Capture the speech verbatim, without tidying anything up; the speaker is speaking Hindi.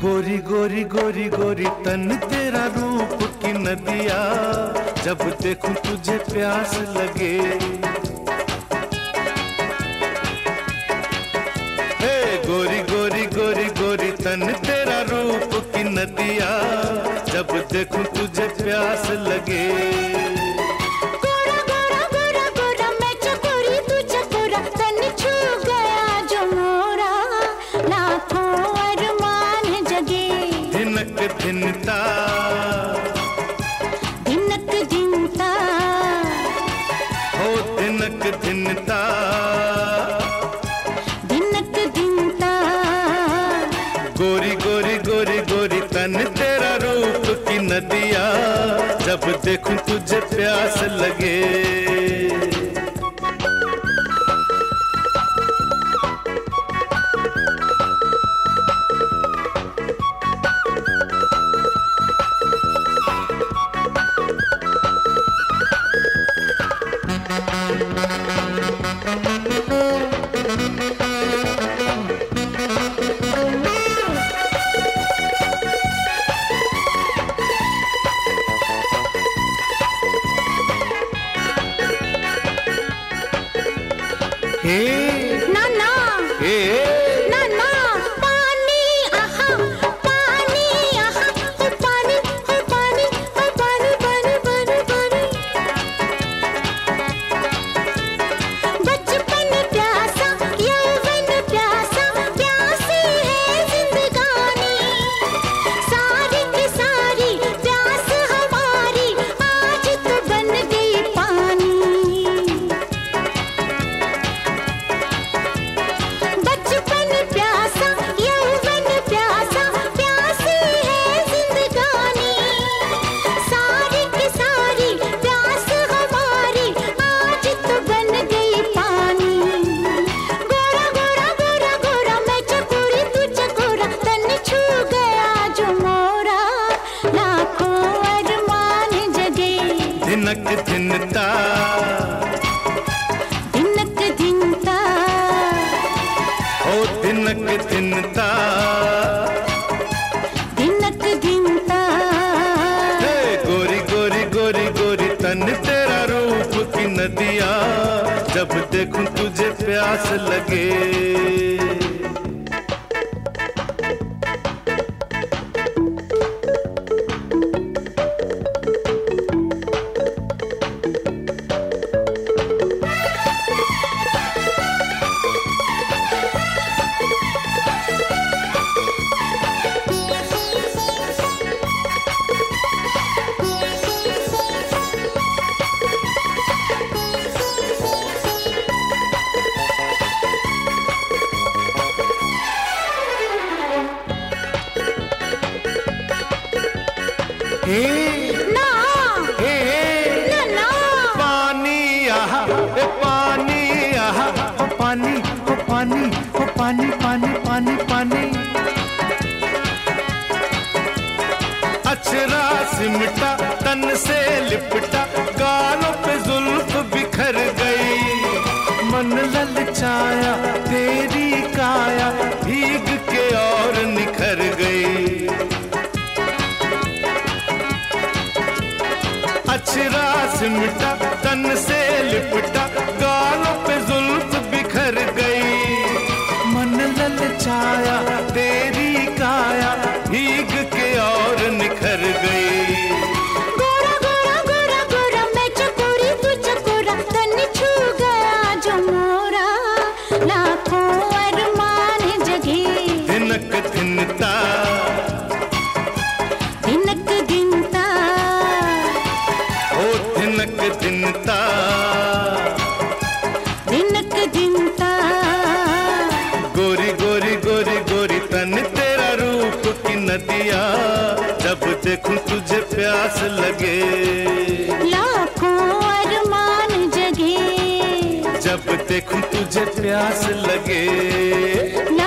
गोरी गोरी गोरी गोरी तन तेरा रूप की नदिया, जब देखूं तुझे प्यास लगे। हे गोरी गोरी गोरी गोरी तन तेरा रूप की नदिया, जब देखूं तुझे प्यास लगे। धिनता धिनक धिनता हो धिनक धिनता धिनक धिनता। गोरी गोरी गोरी गोरी तन तेरा रूप की नदिया, जब देखूं तुझे प्यास लगे। हे ना ना हे ना ना पानी आहा पानी आहा ओ पानी ओ पानी ओ पानी पानी पानी पानी। बचपन प्यासा यौवन प्यासा प्यासी है जिंदगानी, सारी की सारी प्यास हमारी आज तो बन गई पानी। धिनक धिनता धिनक धिनता हो धिनक धिनता धिनक धिनता। हे गोरी गोरी गोरी गोरी तन तेरा रूप की नदिया, जब देखूं तुझे प्यास लगे। हे ना हे ना ना पानी आहा ए पानी आहा ओ पानी ओ पानी ओ पानी पानी पानी पानी। अचरा सिमटा तन से लिपटा, गालों पे जुल्फ बिखर गई। मन ललचाया तेरी काया, भीग के और निखर गई। अचरा सिमटा तन से लिपटा, गालों पे जुल्फ बिखर गई। मन ललचाया तेरी काया, भीग के और निखर गई। गोरा गोरा गोरा गोरा मैं चकोरी तू चकोरा, तन छू गया जो मोरा, लाखों अरमान जगे। धिनक धिनता धिनक धिनता हो धिनक धिनता धिनक धिनता। गोरी गोरी गोरी गोरी तन तेरा रूप की नदिया, जब देखूं तुझे प्यास लगे। लाखों अरमान जगे, जब देखूं तुझे प्यास लगे।